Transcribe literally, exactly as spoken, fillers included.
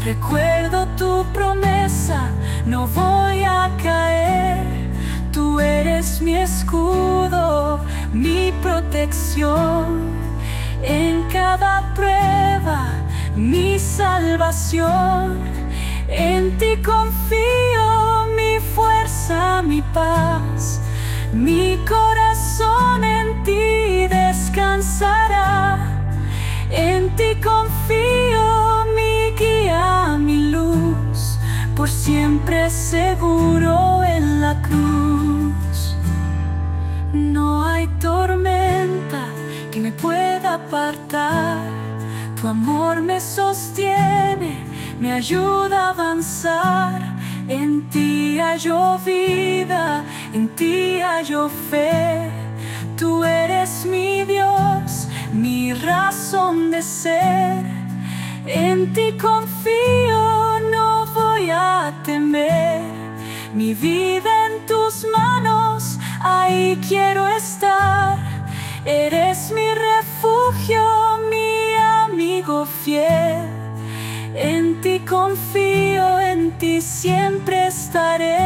Recuerdo tu promesa, no voy a caer. Tú eres mi escudo, mi protección. En cada prueba, mi salvación. En ti confío, mi fuerza, mi paz. Mi corazón en ti descansará. En ti confío, mi guía, mi luz, por siempre seguro en la cruz. No hay tormenta que me pueda apartar. Tu amor me sostiene, me ayuda a avanzar. En ti hallo vida, en ti hallo fe. Tú eres mi Dios, mi razón de ser. En ti confío, no voy a temer. Mi vida en tus manos, ahí quiero estar. Eres mi refugio, mi amigo fiel. En ti confío, en ti siempre estaré.